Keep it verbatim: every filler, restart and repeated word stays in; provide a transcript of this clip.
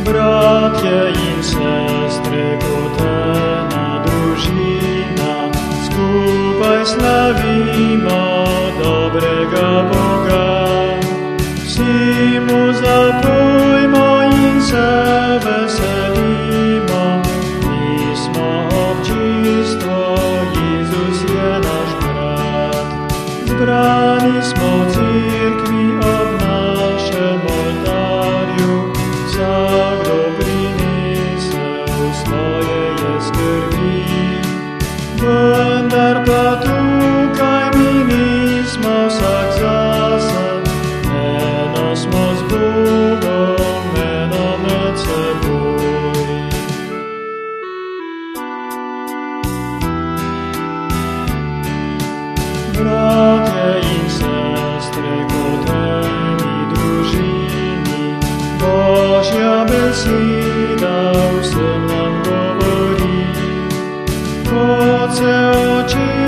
Bratia i sestry, kotena družina, skupaj slavimo dobrega Boga. Vsi mu zapojmo in se veselimo, mi smo občinstvo, Jezus je naš brat. Zbrani smo v cirkvi ob našem oltarju, vsakdo prinesel svoje je skrbi. Vendar pa tukaj mi nismo vsak zase, eno smo z Bogom, eno med seboj. Bratje in sestre, kot eni družini, Božja beseda vsem nam govori, kot se oči